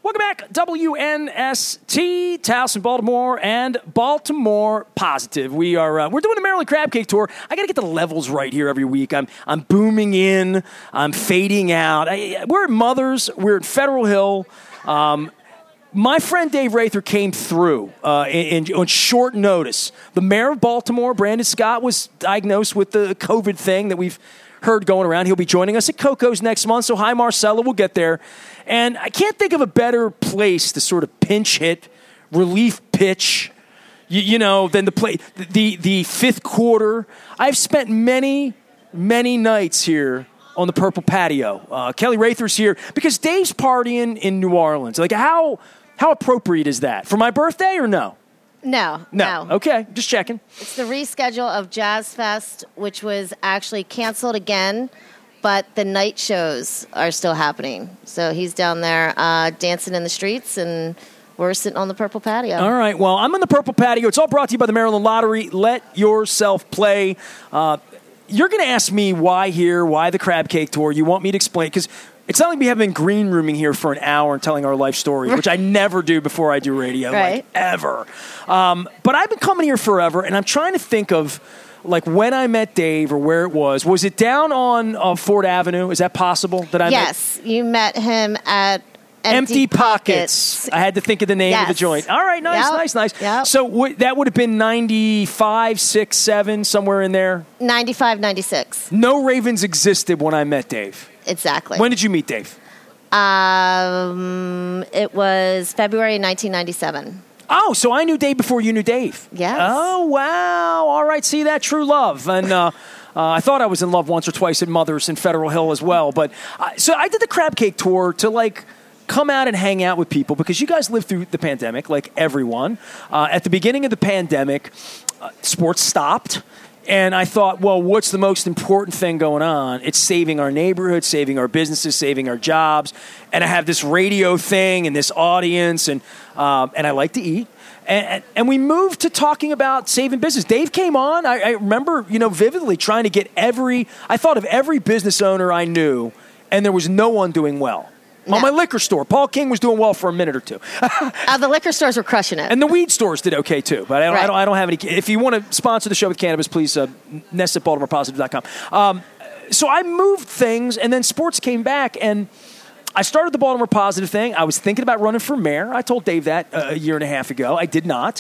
Welcome back, WNST, Towson, Baltimore, and Baltimore Positive. We're doing the Maryland Crab Cake Tour. I got to get the levels right here every week. I'm booming in, I'm fading out. We're at Mothers, we're at Federal Hill. My friend Dave Rather came through on short notice. The mayor of Baltimore, Brandon Scott, was diagnosed with the COVID thing that we've heard going around. He'll be joining us at Coco's next month, so hi, Marcella, we'll get there. And I can't think of a better place to sort of pinch hit, relief pitch, than the fifth quarter. I've spent many, many nights here on the Purple Patio. Kelly Rather's here because Dave's partying in New Orleans. Like, how appropriate is that? For my birthday or no? No. Okay, just checking. It's the reschedule of Jazz Fest, which was actually canceled again, but the night shows are still happening. So he's down there dancing in the streets, and we're sitting on the Purple Patio. All right, well, I'm on the Purple Patio. It's all brought to you by the Maryland Lottery. Let yourself play. You're going to ask me why here, why the Crab Cake Tour. You want me to explain, because it's not like we have been green rooming here for an hour and telling our life stories, which I never do before I do radio, like ever. But I've been coming here forever, and I'm trying to think of like when I met Dave or where it was. Was it down on Ford Avenue? Is that possible? Yes, you met him at Empty Pockets. I had to think of the name of the joint. All right, nice. Yep. So that would have been 95, 6, 7, somewhere in there? 95, 96. No Ravens existed when I met Dave. Exactly. When did you meet Dave? It was February 1997. Oh, so I knew Dave before you knew Dave. Yes. Oh, wow. All right, see that? True love. And I thought I was in love once or twice at Mothers in Federal Hill as well. But so I did the Crab Cake Tour to, come out and hang out with people because you guys lived through the pandemic like everyone. At the beginning of the pandemic, sports stopped. And I thought, well, what's the most important thing going on? It's saving our neighborhood, saving our businesses, saving our jobs. And I have this radio thing and this audience, and I like to eat. And we moved to talking about saving business. Dave came on. I remember, vividly trying to get I thought of every business owner I knew, and there was no one doing well. No. On my liquor store, Paul King was doing well for a minute or two. The liquor stores were crushing it. And the weed stores did okay, too. But I don't have any. If you want to sponsor the show with cannabis, please, Nest at BaltimorePositive.com. So I moved things, and then sports came back, and I started the Baltimore Positive thing. I was thinking about running for mayor. I told Dave that a year and a half ago. I did not.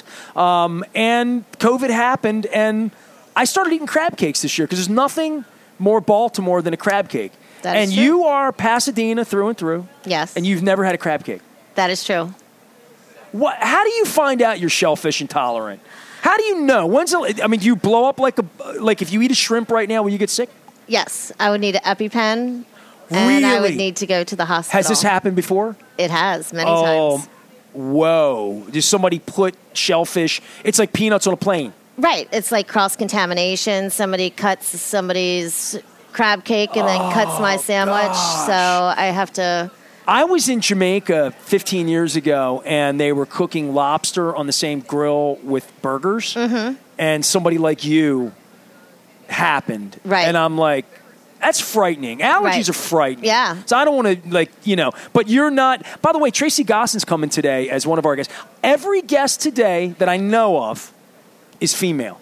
And COVID happened, and I started eating crab cakes this year because there's nothing more Baltimore than a crab cake. And true. You are Pasadena through and through. Yes. And you've never had a crab cake. That is true. How do you find out you're shellfish intolerant? How do you know? Do you blow up like if you eat a shrimp right now, will you get sick? Yes. I would need an EpiPen. Really? And I would need to go to the hospital. Has this happened before? It has, many times. Whoa. Does somebody put shellfish? It's like peanuts on a plane. Right. It's like cross-contamination. Somebody cuts somebody's crab cake and then cuts my sandwich, so I have to... I was in Jamaica 15 years ago, and they were cooking lobster on the same grill with burgers, and somebody like you happened. Right. And I'm like, that's frightening. Allergies are frightening. Yeah. So I don't want to, but you're not... By the way, Tracy Gosson's coming today as one of our guests. Every guest today that I know of is female.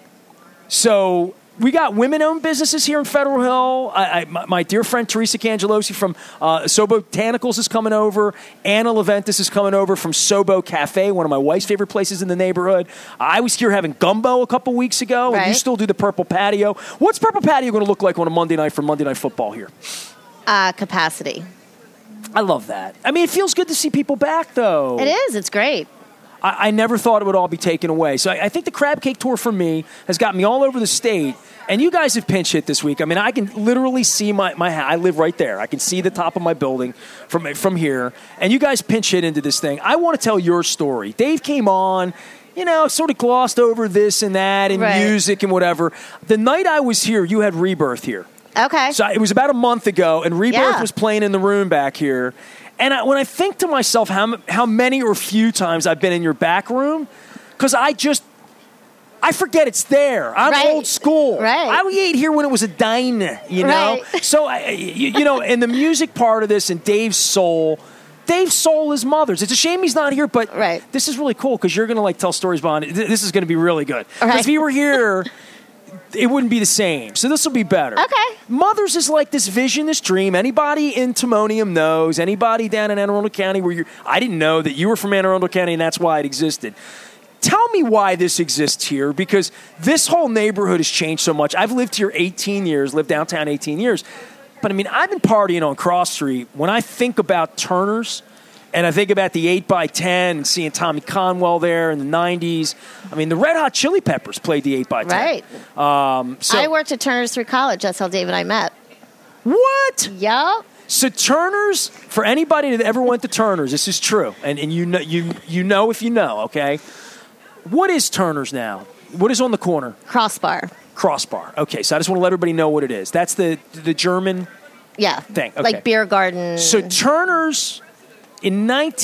So... We got women-owned businesses here in Federal Hill. My dear friend Teresa Cangelosi from Sobo Botanicals is coming over. Anna Leventis is coming over from Sobo Cafe, one of my wife's favorite places in the neighborhood. I was here having gumbo a couple weeks ago, and you still do the Purple Patio. What's Purple Patio going to look like on a Monday night for Monday Night Football here? Capacity. I love that. I mean, it feels good to see people back, though. It is. It's great. I never thought it would all be taken away. So I think the Crab Cake Tour for me has got me all over the state. And you guys have pinch hit this week. I mean, I can literally see my I live right there. I can see the top of my building from here. And you guys pinch hit into this thing. I want to tell your story. Dave came on, sort of glossed over this and that and music and whatever. The night I was here, you had Rebirth here. Okay. So it was about a month ago, and Rebirth was playing in the room back here. And when I think to myself how many or few times I've been in your back room, because I forget it's there. I'm old school. Right. I ate here when it was a diner, Right. So, and the music part of this and Dave's soul, Dave sold his mother's. It's a shame he's not here, but Right. this is really cool because you're going to like tell stories behind it. This is going to be really good. All right. Because if he were here, it wouldn't be the same. So this will be better. Okay. Mother's is like this vision, this dream. Anybody in Timonium knows. Anybody down in Anne Arundel County where I didn't know that you were from Anne Arundel County and that's why it existed. Tell me why this exists here, because this whole neighborhood has changed so much. I've lived here 18 years, lived downtown 18 years. But, I mean, I've been partying on Cross Street. When I think about Turner's and I think about the 8x10 and seeing Tommy Conwell there in the 90s, I mean, the Red Hot Chili Peppers played the 8x10. Right. So, I worked at Turner's through college. That's how Dave and I met. what? Yup. So Turner's, for anybody that ever went to Turner's, this is true. And you know if you know, okay? What is Turner's now? What is on the corner? Crossbar. Crossbar. Okay, so I just want to let everybody know what it is. That's the German Yeah. thing. Okay. Like beer garden. So Turner's in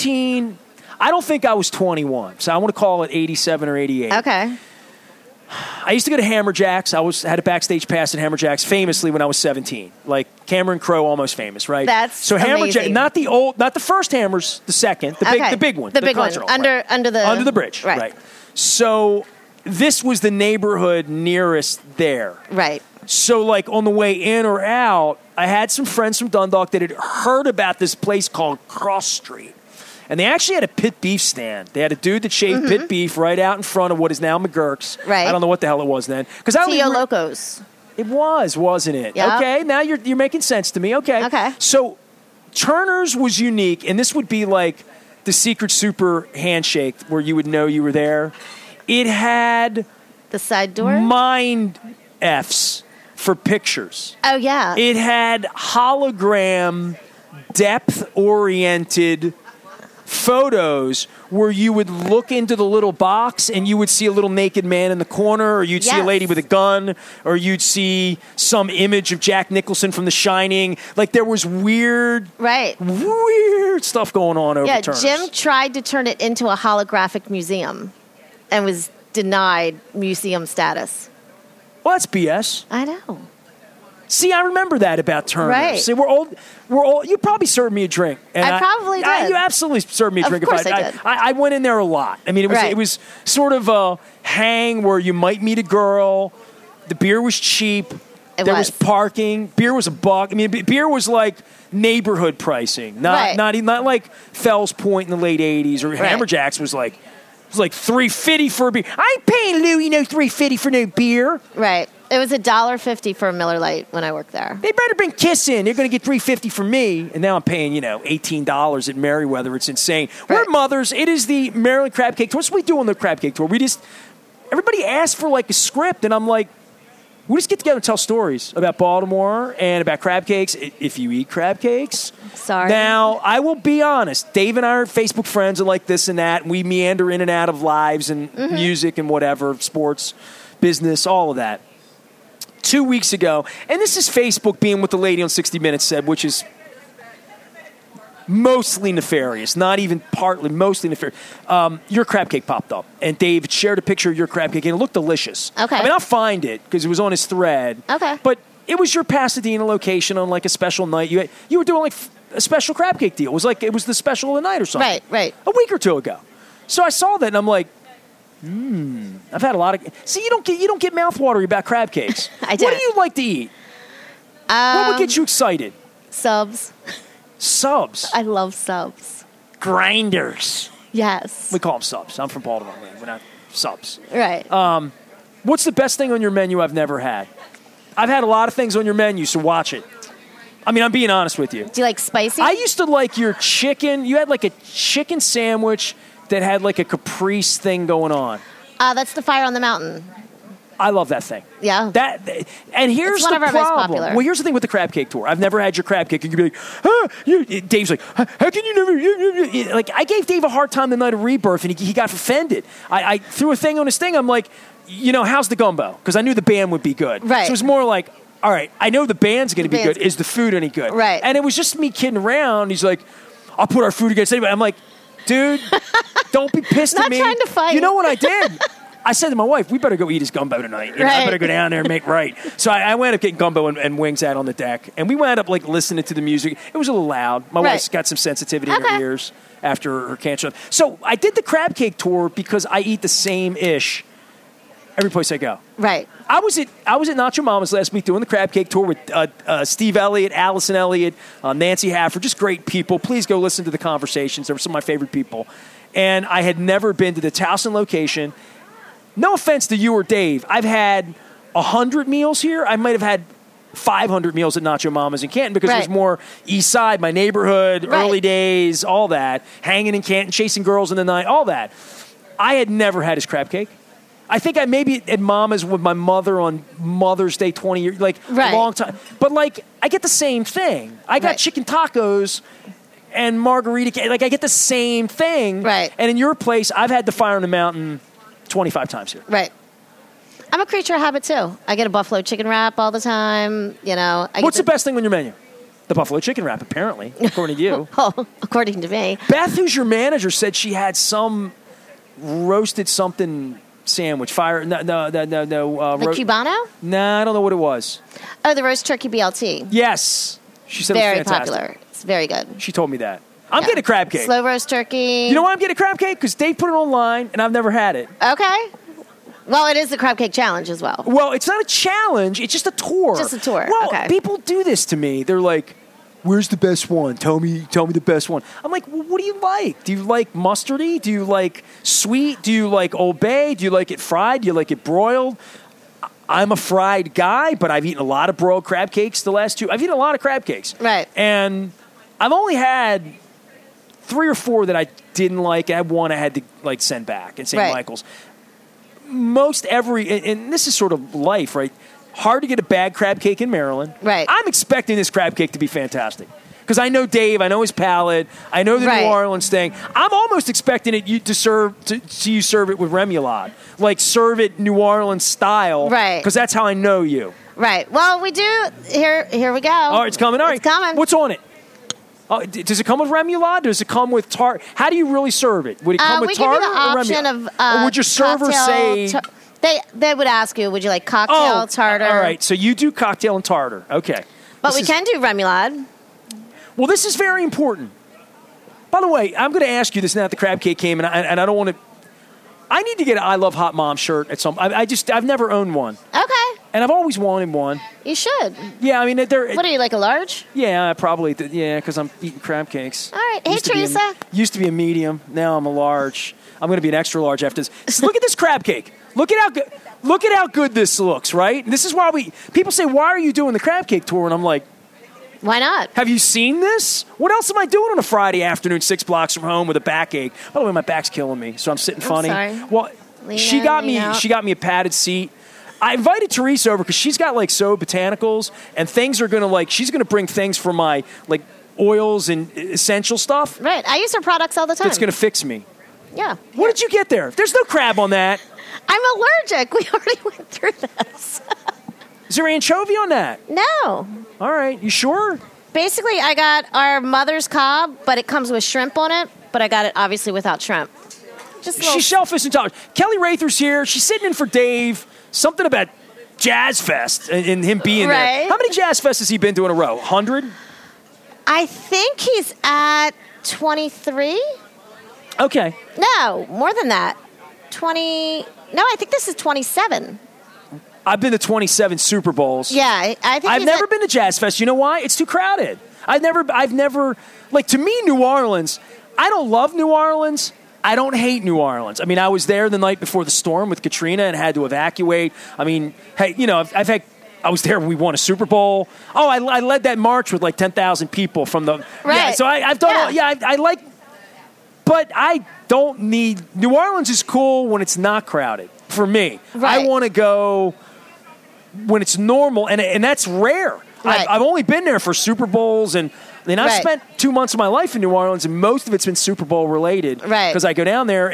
I don't think I was 21, so I want to call it 87 or 88. Okay. I used to go to Hammer Jacks. Had a backstage pass at Hammer Jacks famously when I was 17. Like Cameron Crowe, almost famous, right? That's so Hammer Jacks, amazing. not the first Hammers, the second, the big one, The big one. concert hall, Under the bridge, Right. So this was the neighborhood nearest there. Right. So, like, on the way in or out, I had some friends from Dundalk that had heard about this place called Cross Street. And they actually had a pit beef stand. They had a dude that shaved pit beef right out in front of what is now McGurk's. Right. I don't know what the hell it was then. Tio Locos. It was, wasn't it? Yeah. Okay, now you're making sense to me. Okay. Okay. So, Turner's was unique, and this would be like the secret super handshake where you would know you were there. It had The side door. mind Fs for pictures. Oh, yeah. It had hologram, depth-oriented photos where you would look into the little box and you would see a little naked man in the corner, or you'd see a Yes. lady with a gun, or you'd see some image of Jack Nicholson from The Shining. Like, there was weird stuff going on over Yeah, Turner's. Jim tried to turn it into a holographic museum and was denied museum status. Well, that's BS. I know. See, I remember that about Turner. Right. See, we're old. You probably served me a drink. And I probably did. You absolutely served me a Of drink. course I did. I went in there a lot. I mean, Right. it was sort of a hang where you might meet a girl. The beer was cheap. There was parking. Beer was $1. I mean, beer was like neighborhood pricing, not like Fells Point in the late '80s, or Hammer Jacks was like $3.50 for a beer. I ain't paying Lou, $3.50 for no beer. Right. It was $1.50 for a Miller Lite when I worked there. They better been kissing. They're going to get $3.50 from me, and now I'm paying $18 at Merriweather. It's insane. Right. We're mothers. It is the Maryland Crab Cake Tour. What's we do on the Crab Cake Tour? Everybody asked for like a script, and I'm like, we just get together and tell stories about Baltimore and about crab cakes. If you eat crab cakes. Sorry. Now, I will be honest. Dave and I are Facebook friends and like this and that, and we meander in and out of lives and music and whatever, sports, business, all of that. 2 weeks ago, and this is Facebook being what the lady on 60 Minutes said, which is mostly nefarious, not even partly, mostly nefarious. Your crab cake popped up, and Dave shared a picture of your crab cake, and it looked delicious. Okay. I mean, I'll find it because it was on his thread. Okay. But it was your Pasadena location on like a special night. You were doing like a special crab cake deal. It was the special of the night or something. Right. A week or two ago. So I saw that, and I'm like, I've had a lot of. See, you don't get mouthwatery about crab cakes. I What don't. do you like to eat? What would get you excited? Subs. Subs. I love subs. Grinders. Yes. We call them subs. I'm from Baltimore. We're not subs. Right. What's the best thing on your menu I've never had? I've had a lot of things on your menu, so watch it. I mean, I'm being honest with you. Do you like spicy? I used to like your chicken. You had like a chicken sandwich that had like a caprese thing going on. That's the Fire on the Mountain. I love that thing. Yeah. And here's It's one the of our most problem. popular. Well, here's the thing with the crab cake tour. I've never had your crab cake. You could be like, Dave's like, how can you never? Like, I gave Dave a hard time the night of Rebirth, and he got offended. I threw a thing on his thing. I'm like, how's the gumbo? Because I knew the band would be good. Right. So it was more like, all right, I know the band's going to be band's good. Is the food any good? Right. And it was just me kidding around. He's like, I'll put our food against anybody. I'm like, dude, don't be pissed at Not me. trying to fight. You know what I did? I said to my wife, we better go eat his gumbo tonight. You know, I better go down there and make right. So I wound up getting gumbo and wings out on the deck. And we wound up like listening to the music. It was a little loud. My wife's got some sensitivity in her ears after her cancer. So I did the crab cake tour because I eat the same ish every place I go. Right. I was at Nacho Mama's last week doing the crab cake tour with Steve Elliott, Allison Elliott, Nancy Hafford, just great people. Please go listen to the conversations. They were some of my favorite people. And I had never been to the Towson location. No offense to you or Dave. I've had 100 meals here. I might have had 500 meals at Nacho Mama's in Canton because it was more East Side, my neighborhood, early days, all that. Hanging in Canton, chasing girls in the night, all that. I had never had his crab cake. I think I maybe at Mama's with my mother on Mother's Day 20 years, like a long time. But like, I get the same thing. I got chicken tacos and margarita cake. Like, I get the same thing. Right. And in your place, I've had the Fire on the Mountain 25 times here. Right. I'm a creature of habit, too. I get a buffalo chicken wrap all the time, you know. What's the best thing on your menu? The buffalo chicken wrap, apparently, according to you. Oh, according to me. Beth, who's your manager, said she had some roasted something sandwich. The Cubano? Nah, I don't know what it was. Oh, the roast turkey BLT. Yes. She said very it was fantastic. popular. It's very good. She told me that. I'm getting a crab cake. Slow roast turkey. You know why I'm getting a crab cake? Because Dave put it online, and I've never had it. Okay. Well, it is the crab cake challenge as well. Well, it's not a challenge. It's just a tour. Just a tour. Well, okay. People do this to me. They're like, where's the best one? Tell me the best one. I'm like, well, what do you like? Do you like mustardy? Do you like sweet? Do you like Old Bay? Do you like it fried? Do you like it broiled? I'm a fried guy, but I've eaten a lot of broiled crab cakes the last 2. I've eaten a lot of crab cakes. Right. And I've only had 3 or 4 that I didn't like. I had one I had to like send back at St. Michael's. Most every, and this is sort of life, right? Hard to get a bad crab cake in Maryland. Right. I'm expecting this crab cake to be fantastic. Because I know Dave, I know his palate, I know the New Orleans thing. I'm almost expecting it you serve it with remoulade. Like, serve it New Orleans style. Right. Because that's how I know you. Right. Well, we do. Here we go. All right, it's coming. All right. It's coming. What's on it? Does it come with remoulade? Does it come with tart? How do you really serve it? Would it come with tartar or remoulade? Or would your server say... They would ask you, would you like cocktail, tartar? All right, so you do cocktail and tartar. Okay. But we can do remoulade. Well, this is very important. By the way, I'm going to ask you this now that the crab cake came, and I don't want to... I need to get an I Love Hot Mom shirt at some... I've never owned one. Okay. And I've always wanted one. You should. Yeah, I mean... What are you, like a large? Yeah, probably. Yeah, because I'm eating crab cakes. All right. Hey, Teresa. Used to be a medium. Now I'm a large. I'm going to be an extra large after this. Look at this crab cake. Look at how good this looks, right? And this is why people say, why are you doing the crab cake tour? And I'm like, why not? Have you seen this? What else am I doing on a Friday afternoon 6 blocks from home with a backache? By the way, my back's killing me, so I'm sitting funny. Sorry. Well, she got me a padded seat. I invited Teresa over because she's got like So Botanicals, and things are going to she's going to bring things for my like oils and essential stuff. Right. I use her products all the time. That's going to fix me. Yeah. What did you get there? There's no crab on that. I'm allergic. We already went through this. Is there anchovy on that? No. All right. You sure? Basically, I got our mother's cob, but it comes with shrimp on it. But I got it obviously without shrimp. She's shellfish intolerant. Kelly Rather's here. She's sitting in for Dave. Something about Jazz Fest and him being there. How many Jazz Fests has he been to in a row? 100? I think he's at 23. Okay. No, more than that. 20. No, I think this is 27. I've been to 27 Super Bowls. Yeah, I think I've never been to Jazz Fest. You know why? It's too crowded. I've never like, to me, New Orleans, I don't love New Orleans. I don't hate New Orleans. I mean, I was there the night before the storm with Katrina and had to evacuate. I mean, hey, you know, I was there when we won a Super Bowl. Oh, I led that march with like 10,000 people from the... Right. Yeah, so I've done... I like... But I don't need... New Orleans is cool when it's not crowded, for me. Right. I want to go when it's normal, and that's rare. Right. I've only been there for Super Bowls, and I've spent 2 months of my life in New Orleans, and most of it's been Super Bowl related. Right. Because I go down there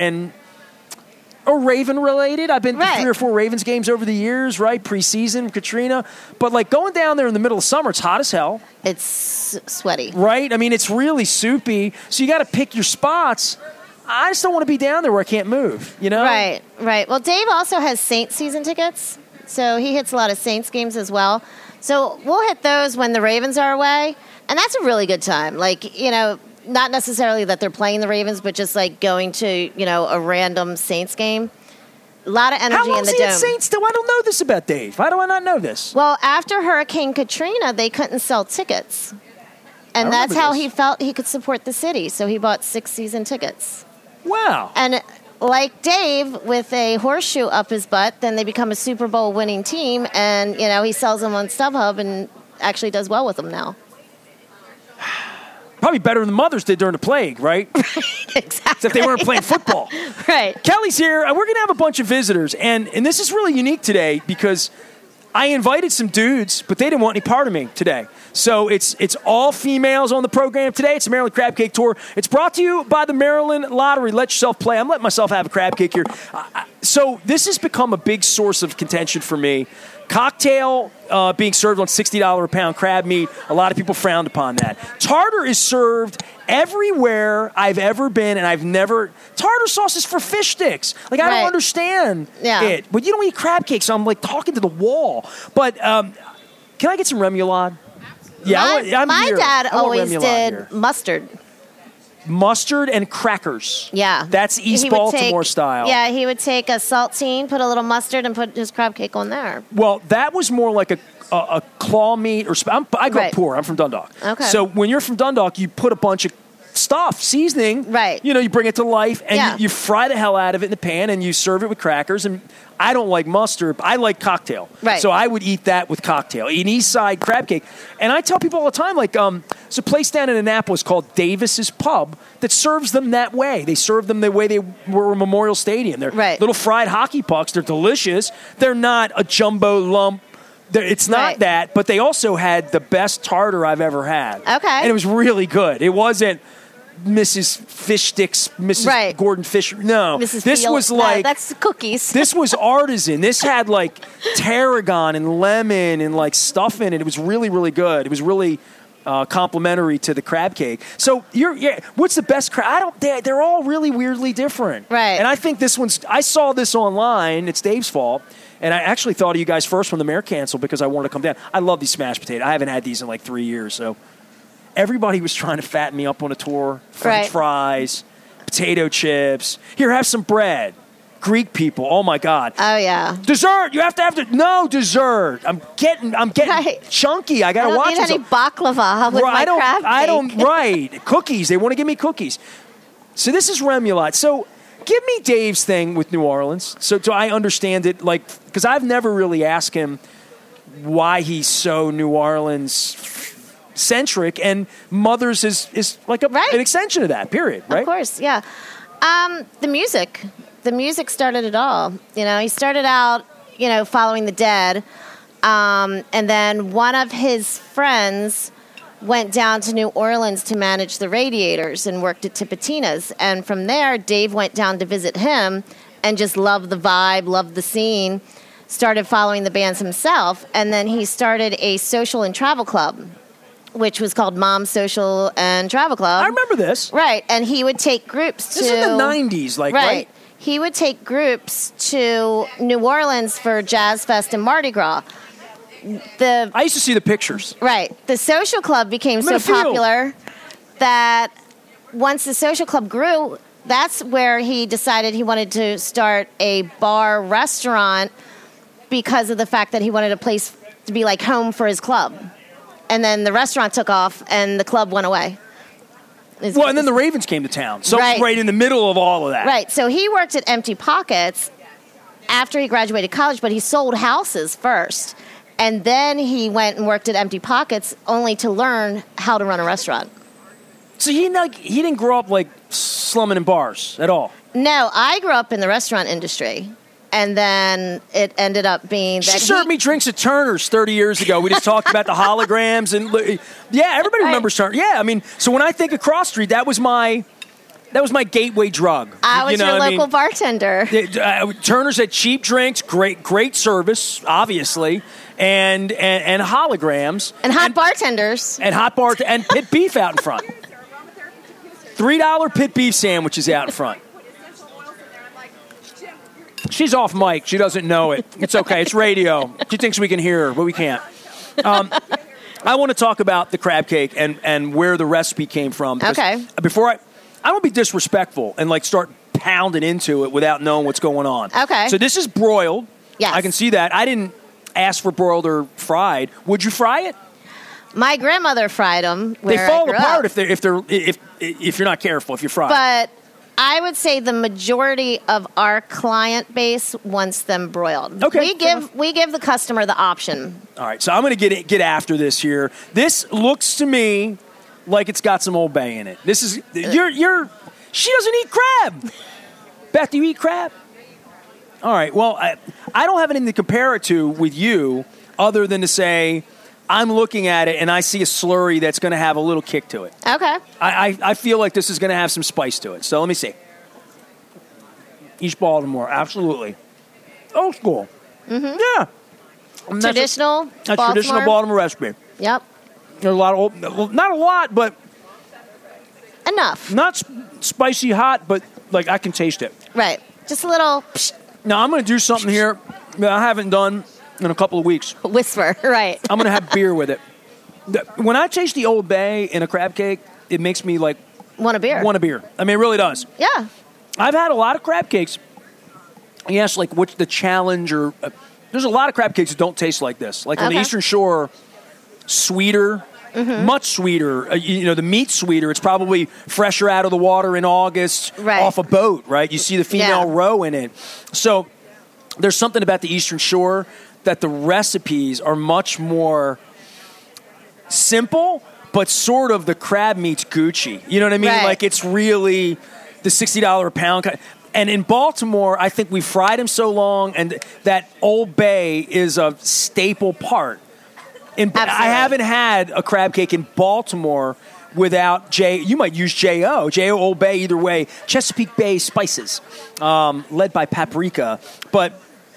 or Raven related. I've been to 3 or 4 Ravens games over the years, right? Preseason, Katrina. But like going down there in the middle of summer, it's hot as hell. It's sweaty. Right? I mean, it's really soupy. So you got to pick your spots. I just don't want to be down there where I can't move, you know? Right. Well, Dave also has Saints season tickets, so he hits a lot of Saints games as well. So we'll hit those when the Ravens are away, and that's a really good time. Like, you know, not necessarily that they're playing the Ravens, but just like going to, you know, a random Saints game. A lot of energy How long in the is he dome. at Saints still? I don't know this about Dave. How do I not know this? Well, after Hurricane Katrina, they couldn't sell tickets. And that's how he felt he could support the city. So he bought 6 season tickets. Wow. And like Dave, with a horseshoe up his butt, then they become a Super Bowl winning team. And, you know, he sells them on StubHub and actually does well with them now. Probably better than mothers did during the plague, right? Exactly. Except they weren't playing football. Right. Kelly's here. We're going to have a bunch of visitors. And this is really unique today because I invited some dudes, but they didn't want any part of me today. So it's all females on the program today. It's the Maryland Crab Cake Tour. It's brought to you by the Maryland Lottery. Let yourself play. I'm letting myself have a crab cake here. So this has become a big source of contention for me. Cocktail being served on $60 a pound crab meat. A lot of people frowned upon that. Tartar is served everywhere I've ever been, and I've never... Tartar sauce is for fish sticks. Like, I don't understand it. But you don't eat crab cake, so I'm, like, talking to the wall. But can I get some remoulade? Yeah, my dad always did mustard. Mustard and crackers. Yeah. That's East Baltimore style. Yeah, he would take a saltine, put a little mustard, and put his crab cake on there. Well, that was more like a claw meat. I grew up poor. I'm from Dundalk. Okay. So when you're from Dundalk, you put a bunch of stuff, seasoning. Right. You know, you bring it to life, and you fry the hell out of it in the pan, and you serve it with crackers. And I don't like mustard. I like cocktail. Right. So I would eat that with cocktail. An East Side crab cake. And I tell people all the time, like, there's a place down in Annapolis called Davis's Pub that serves them that way. They serve them the way they were at Memorial Stadium. They're little fried hockey pucks. They're delicious. They're not a jumbo lump. It's not that, but they also had the best tartar I've ever had. Okay. And it was really good. It wasn't Mrs. Fish Sticks, Mrs. Gordon Fisher. No. Mrs. This Field. was like... that's cookies. This was artisan. This had like tarragon and lemon and like stuff in it. It was really, really good. It was really complimentary to the crab cake. So what's the best crab? They're all really weirdly different. Right. And I think this one's... I saw this online. It's Dave's fault. And I actually thought of you guys first when the mayor canceled because I wanted to come down. I love these smashed potatoes. I haven't had these in like 3 years, so... Everybody was trying to fatten me up on a tour. French fries, potato chips. Here, have some bread. Greek people. Oh, my God. Oh, yeah. Dessert. You have to have no dessert. I'm getting chunky. I got to watch this. I don't need any baklava with my crab cake. Right. Cookies. They want to give me cookies. So this is remoulade. So give me Dave's thing with New Orleans. So I understand it, like, because I've never really asked him why he's so New Orleans centric, and Mothers is like an extension of that, period, right? Of course, yeah. The music started it all. You know, he started out, you know, following the Dead, and then one of his friends went down to New Orleans to manage the Radiators and worked at Tipitina's, and from there, Dave went down to visit him and just loved the vibe, loved the scene, started following the bands himself, and then he started a social and travel club, which was called Mom Social and Travel Club. I remember this. Right, and he would take groups to... This is in the 90s, like, right? He would take groups to New Orleans for Jazz Fest and Mardi Gras. I used to see the pictures. Right. The social club became so popular that once the social club grew, that's where he decided he wanted to start a bar restaurant because of the fact that he wanted a place to be like home for his club. And then the restaurant took off, and the club went away. Well, and then the Ravens came to town. So right in the middle of all of that. Right. So he worked at Empty Pockets after he graduated college, but he sold houses first. And then he went and worked at Empty Pockets only to learn how to run a restaurant. So he didn't grow up like slumming in bars at all? No, I grew up in the restaurant industry. And then it ended up being that she served me drinks at Turner's 30 years ago. We just talked about the holograms and everybody remembers Turner. Yeah, I mean, so when I think of Cross Street, that was my gateway drug. I was your local bartender. Turner's had cheap drinks, great service, obviously, and holograms and hot bartenders and pit beef out in front. $3 pit beef sandwiches out in front. She's off mic. She doesn't know it. It's okay. It's radio. She thinks we can hear her, but we can't. I want to talk about the crab cake and where the recipe came from. Okay. Before I don't be disrespectful and like start pounding into it without knowing what's going on. Okay. So this is broiled. Yes. I can see that. I didn't ask for broiled or fried. Would you fry it? My grandmother fried them. They fall apart up. if you're not careful. If you fry. But I would say the majority of our client base wants them broiled. Okay. We give the customer the option. All right, so I'm going to get after this here. This looks to me like it's got some Old Bay in it. This is she doesn't eat crab. Beth, do you eat crab? All right. Well, I don't have anything to compare it to with you, other than to say I'm looking at it and I see a slurry that's going to have a little kick to it. Okay. I feel like this is going to have some spice to it. So let me see. East Baltimore, absolutely. Old school. Mm-hmm. Yeah. And Traditional Baltimore. Traditional Baltimore recipe. Yep. There's a lot of, not a lot, but enough. not spicy hot, but like I can taste it. Right. Just a little Now I'm going to do something here that I haven't done in a couple of weeks. whisper. Right. I'm going to have beer with it. When I taste the Old Bay in a crab cake, it makes me like Want a beer. want a beer. I mean, it really does. Yeah. I've had a lot of crab cakes. Yes, like what's the challenge or there's a lot of crab cakes that don't taste like this. Like on the Okay. Eastern Shore, sweeter, much sweeter. The meat's sweeter. It's probably fresher out of the water in August Right. off a boat, right? You see the female Yeah. roe in it. So there's something about the Eastern Shore that the recipes are much more simple, but sort of the crab meat's Gucci. You know what I mean? Right. Like it's really the $60 a pound kind. And in Baltimore, I think we fried them so long, and that Old Bay is a staple part. I haven't had a crab cake in Baltimore without you might use J.O. Old Bay, either way. Chesapeake Bay spices, led by paprika. But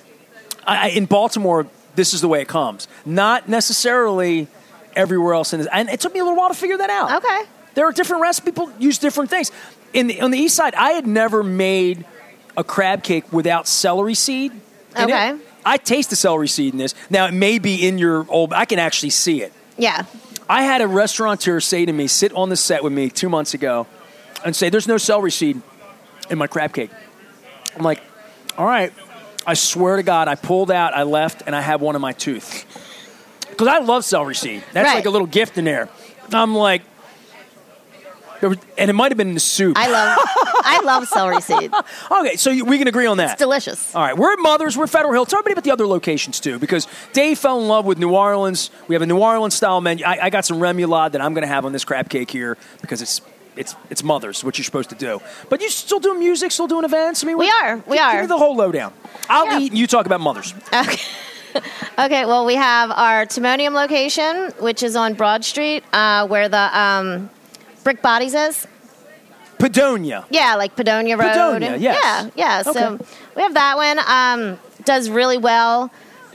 in Baltimore, this is the way it comes. Not necessarily everywhere else. And it took me a little while to figure that out. Okay. There are different recipes. People use different things. On the east side, I had never made a crab cake without celery seed in Okay. it. I taste the celery seed in this. Now, it may be in your old... I can actually see it. Yeah. I had a restaurateur say to me, sit on the set with me 2 months ago, and say, there's no celery seed in my crab cake. I'm like, all right. I swear to God, I pulled out, I left, and I had one in my tooth. Because I love celery seed. That's Right. like a little gift in there. I'm like... And it might have been in the soup. I love celery seed. Okay, so we can agree on that. It's delicious. All right, we're at Mother's, we're at Federal Hill. Tell everybody about the other locations, too, because Dave fell in love with New Orleans. We have a New Orleans-style menu. I got some remoulade that I'm going to have on this crab cake here because it's Mother's, what you're supposed to do. But you still doing music, still doing events? I mean, We are. Give me the whole lowdown. I'll eat and you talk about Mother's. Okay. Okay, well, we have our Timonium location, which is on Broad Street, where the Brick Bodies is. Padonia. Yeah, like Padonia Road. Padonia, yes. Yeah. So Okay. we have that one. Does really well.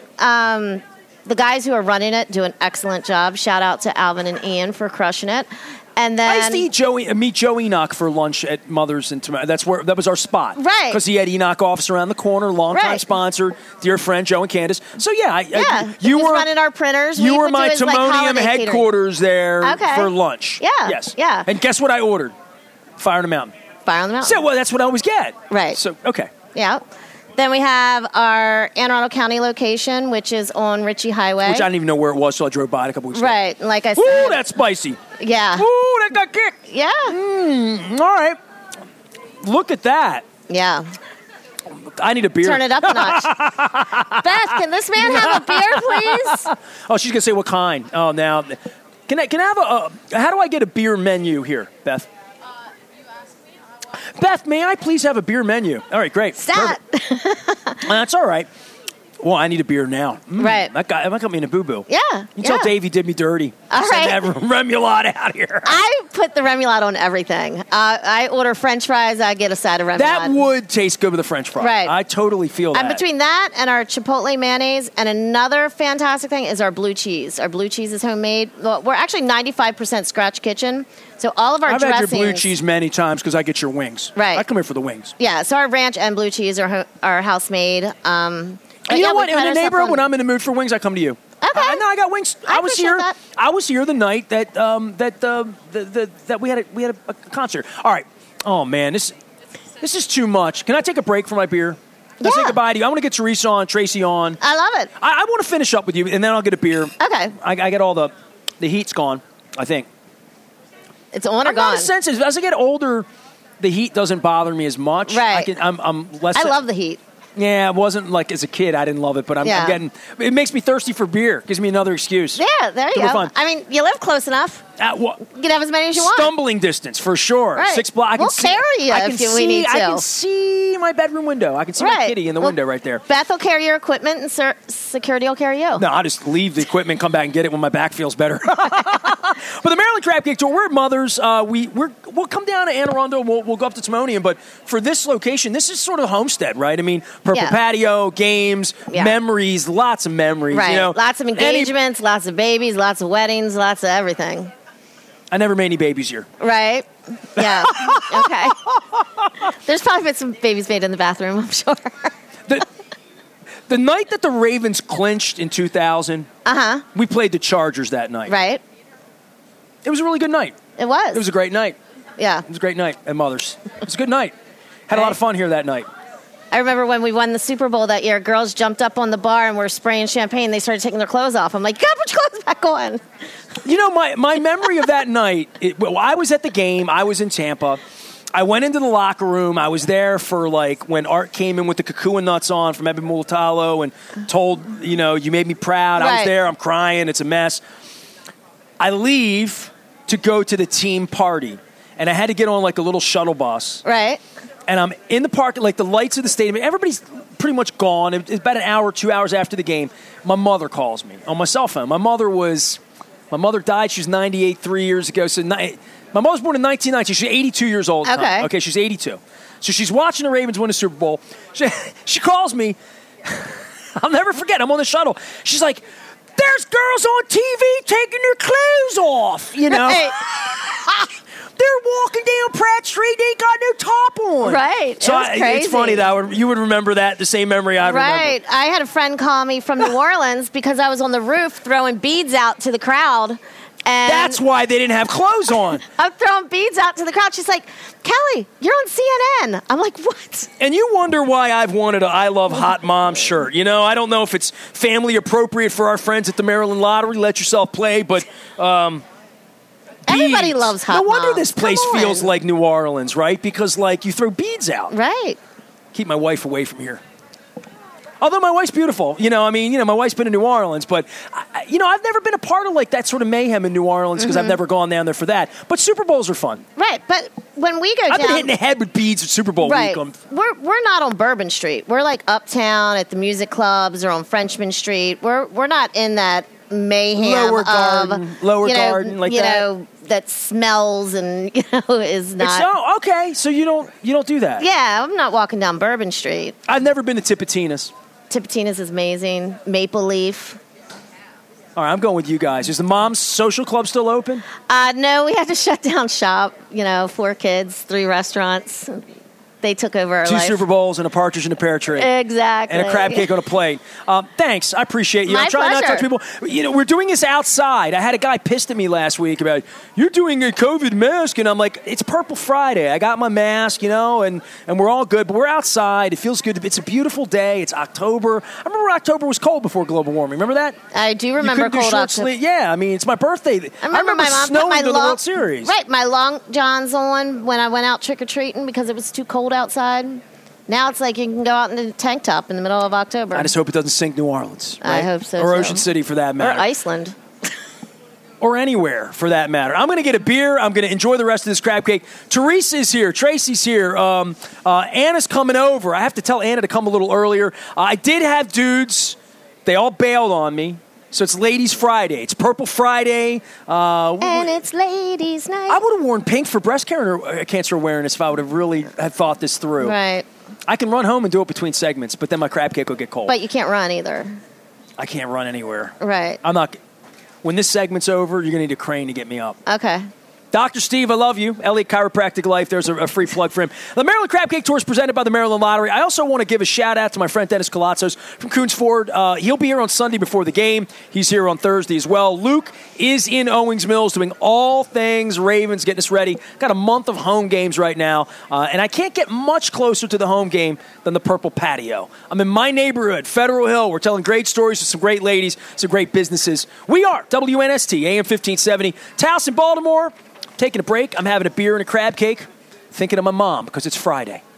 The guys who are running it do an excellent job. Shout out to Alvin and Ian for crushing it. And then I used to meet Joe Enoch for lunch at Mother's in Temecula. That was our spot. Right. Because he had Enoch office around the corner, longtime Right. sponsor, dear friend Joe and Candace. So yeah, he's you were running our printers. You We were would my do his, like, Timonium holiday catering. headquarters there Okay. for lunch. Yeah, Yes. yeah. And guess what I ordered? Fire on the Mountain. Fire on the Mountain. So well, that's what I always get. Right. So okay. Yeah. Then we have our Anne Arundel County location, which is on Ritchie Highway. Which I didn't even know where it was, so I drove by it a couple weeks ago. Right. Like I said. Ooh, that's spicy. Yeah. Ooh, that got kicked. Yeah. All right. Look at that. Yeah. I need a beer. Turn it up a notch. Beth, can this man have a beer, please? Oh, she's gonna say what kind? Oh, now, can I have how do I get a beer menu here, Beth? You asked me. Beth, may I please have a beer menu? All right, great. Stat. Perfect. That's all right. Well, I need a beer now. Right. That got me in a boo-boo. Yeah. You tell Dave he did me dirty. All Send right. that Remoulade out here. I put the remoulade on everything. I order French fries. I get a side of remoulade. That would taste good with a French fry. Right. I totally feel that. And between that and our Chipotle mayonnaise, and another fantastic thing is our blue cheese. Our blue cheese is homemade. Well, we're actually 95% Scratch Kitchen. So all of our I've dressings. had your blue cheese many times because I get your wings. Right. I come here for the wings. Yeah. So our ranch and blue cheese are house made. And you know what? In the neighborhood, when I'm in the mood for wings, I come to you. Okay. No, I got wings. I appreciate that. I was here the night that that we had a concert. All right. Oh man, this is too much. Can I take a break for my beer? Let's say goodbye to you. I want to get Teresa on, Tracy on. I love it. I want to finish up with you, and then I'll get a beer. Okay. I get all the heat's gone. I think It's on or I'm gone. not sensitive. As I get older, the heat doesn't bother me as much. Right. I'm less. I love the heat. Yeah, it wasn't like as a kid I didn't love it, but I'm getting. It makes me thirsty for beer. Gives me another excuse. Yeah, there you Super go. fun. I mean, you live close enough. You can have as many as you want. Stumbling distance for sure. Right. 6 blocks. We'll carry you if we need to. I can see my bedroom window. I can see my kitty in the window right there. Beth will carry your equipment, and security will carry you. No, I'll just leave the equipment, come back and get it when my back feels better. But the Maryland Crab Cake Tour, we're at Mother's. We'll come down to Anne Arundel. We'll go up to Timonium. But for this location, this is sort of homestead, right? I mean, purple patio, games, memories, lots of memories. Right. You know, lots of engagements, lots of babies, lots of weddings, lots of everything. I never made any babies here. Right. Yeah. Okay. There's probably been some babies made in the bathroom, I'm sure. The night that the Ravens clinched in 2000, we played the Chargers that night. Right. It was a really good night. It was. It was a great night. Yeah. It was a great night at Mother's. It was a good night. Had a lot of fun here that night. I remember when we won the Super Bowl that year, girls jumped up on the bar and were spraying champagne. They started taking their clothes off. I'm like, you gotta put your clothes back on. You know, my memory of that night, I was at the game. I was in Tampa. I went into the locker room. I was there for, like, when Art came in with the Kukua nuts on from Eben Mulatalo and told, you made me proud. I was there. I'm crying. It's a mess. I leave to go to the team party, and I had to get on, like, a little shuttle bus. Right. And I'm in the park, like, the lights of the stadium. Everybody's pretty much gone. It's about an hour, 2 hours after the game. My mother calls me on my cell phone. My mother died. She was 98 3 years ago. So my mother was born in 1990. She's 82 years old. Okay, she's 82. So she's watching the Ravens win the Super Bowl. She calls me. I'll never forget. I'm on the shuttle. She's like, there's girls on TV taking their clothes off, Right. They're walking down Pratt Street. They ain't got no top on. Right. So it was crazy. It's funny that you would remember that, the same memory I remember. Right. I had a friend call me from New Orleans because I was on the roof throwing beads out to the crowd. And that's why they didn't have clothes on. I'm throwing beads out to the crowd. She's like, Kelly, you're on CNN. I'm like, what? And you wonder why I've wanted a I Love Hot Mom shirt. I don't know if it's family appropriate for our friends at the Maryland Lottery. Let yourself play, but... Everybody loves hot No wonder moms. this place feels like New Orleans, right? Because, like, you throw beads out. Right. Keep my wife away from here. Although my wife's beautiful. My wife's been in New Orleans. But, I've never been a part of, like, that sort of mayhem in New Orleans because I've never gone down there for that. But Super Bowls are fun. Right. But when we go down... I've been hitting the head with beads at Super Bowl week. We're not on Bourbon Street. We're, like, uptown at the music clubs or on Frenchman Street. We're not in that mayhem Lower garden, like that. That smells and is not. Okay, so you don't do that. Yeah, I'm not walking down Bourbon Street. I've never been to Tipitina's. Tipitina's is amazing. Maple Leaf. All right, I'm going with you guys. Is the Mom's Social Club still open? No, we had to shut down shop. 4 kids, 3 restaurants. They took over our 2 life. Super Bowls and a partridge in a pear tree. Exactly. And a crab cake on a plate. Thanks. I appreciate you. My I'm trying pleasure. not to talk to people. We're doing this outside. I had a guy pissed at me last week about, you're doing a COVID mask. And I'm like, it's Purple Friday. I got my mask, and we're all good. But we're outside. It feels good. It's a beautiful day. It's October. I remember October was cold before global warming. Remember that? I do remember cold October. Yeah, I mean, it's my birthday. I remember my mom snowing put my to the World Series. Right, my long johns on when I went out trick-or-treating because it was too cold outside. Now it's like you can go out in a tank top in the middle of October. I just hope it doesn't sink New Orleans. Right? I hope so. Or Ocean City, for that matter. Or Iceland. or anywhere for that matter. I'm going to get a beer. I'm going to enjoy the rest of this crab cake. Teresa's here. Tracy's here. Anna's coming over. I have to tell Anna to come a little earlier. I did have dudes. They all bailed on me. So it's Ladies Friday. It's Purple Friday. And it's Ladies Night. I would have worn pink for breast cancer awareness if I would have really had thought this through. Right. I can run home and do it between segments, but then my crab cake will get cold. But you can't run either. I can't run anywhere. Right. I'm not. When this segment's over, you're going to need a crane to get me up. Okay. Dr. Steve, I love you. Elliott Chiropractic Life. There's a free plug for him. The Maryland Crab Cake Tour is presented by the Maryland Lottery. I also want to give a shout-out to my friend Dennis Colazzos from Coons Ford. He'll be here on Sunday before the game. He's here on Thursday as well. Luke is in Owings Mills doing all things Ravens, getting us ready. Got a month of home games right now, and I can't get much closer to the home game than the Purple Patio. I'm in my neighborhood, Federal Hill. We're telling great stories with some great ladies, some great businesses. We are WNST, AM 1570, Towson, Baltimore. Taking a break. I'm having a beer and a crab cake, thinking of my mom because it's Friday.